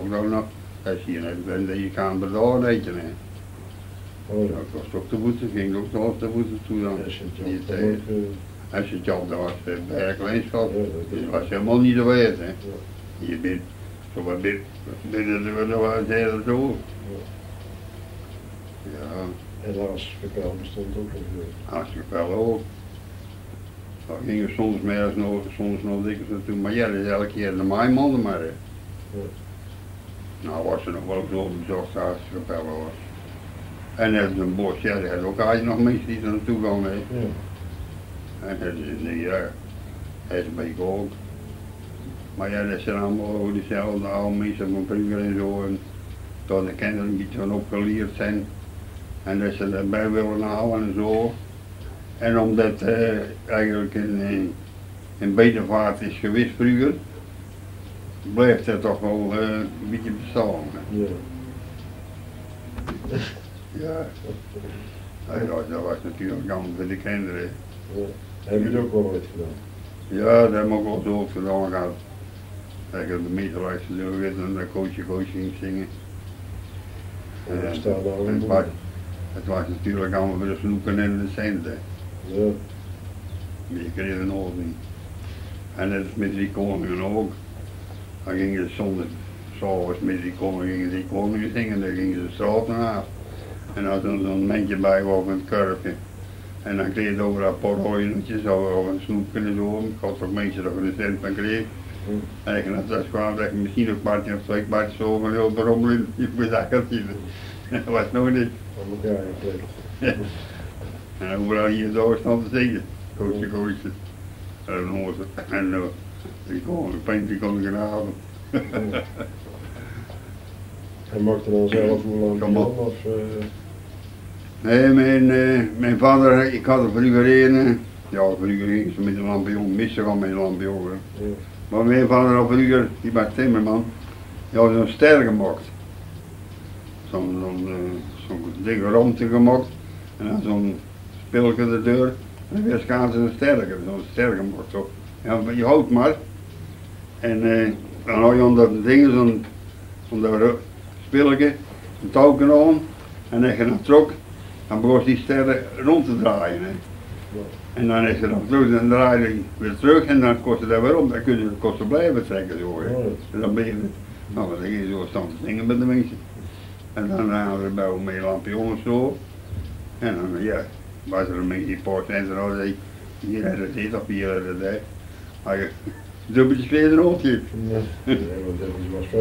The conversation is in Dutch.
ook nog, als je hier net bent, je kan bedalen rekenen. Oh ja. Dat kost ook de voeten, ging ook nog de voeten toe dan. Als je het job was, werkleenschap, dat was helemaal niet te weten. Hè. Je bent zo wat binnen de zo. Ja. En Haaskapel bestond ook nog. Haaskapel ook. Dan gingen soms meer soms nog dikwijls naartoe, maar ja, dat is elke keer de maaimanden maar. Hè. Nou was er nog wel zo bezocht Haaskapel was. En net een bos, ja, daar had ook eigenlijk nog mensen die er naartoe gaan. Hè. Ja. En het is, ja, het is een beetje ook. Maar ja, dat zijn allemaal dezelfde oude mensen van vroeger en zo. En dat de kinderen een beetje van opgeleerd zijn. En dat ze erbij willen houden en zo. En omdat eigenlijk in betervaart is geweest vroeger, blijft het toch wel een beetje bestaan. Ja. Ja. Ja, dat was natuurlijk jammer voor de kinderen. Ja. Heb je het ook wel ooit gedaan? Ja, dat heb ik ook wel zo gedaan gehad. Ik heb de meterlijst doen en dan coachje ging zingen. Het was natuurlijk allemaal voor de snoeken en de centen. Ja. Maar je kreeg het nog niet. En net als met die koningen ook. Dan gingen ze zonder, s'avonds met die koningen zingen, dan gingen ze de straat naar. En dan had er zo'n mensje bij over een kurkje. En dan kreeg je over een paar hooientjes of een snoepje en zo. Ik had ook mensen dat er een cent van kreeg. En als dat kwam, dat je misschien een kwartje of twee kwartjes zo van heel berommelen, je moet dat gaan zien. Dat was nog niet. Van elkaar gekleed. En overal hier zo stond te zingen. Koosje. En die kon ik graven. Hij maakte dan zelf hoe lang die dan, of? Nee, mijn vader, ik had er vroeger een, ja vroeger ging ze met een lampion, missen gaan met een lampion. Ja. Maar mijn vader had vroeger, die was timmerman, die had zo'n ster gemaakt. Zo'n dikke ruimte gemaakt en dan zo'n spilke de deur en weer gaan ze zo'n ster gemaakt. Zo. Ja, je houdt maar. En dan hou je onder de dingen zo'n spilke, een touwken aan en als je dan trok, dan begon die sterren rond te draaien. Hè. En dan is ze dan terug, dan draai je weer terug en dan kost het daar weer om, dan kun je kosten blijven trekken zo. Hè. En dan ben je, nou dan ging je zo staan te zingen met de mensen. En dan hadden we bij mijn lampion of zo. En dan ja, was er een beetje die poort en dan zei hier had het dit of hier had het dat. Maar je dubbeltjes kreeg er ook. Ja, want dat was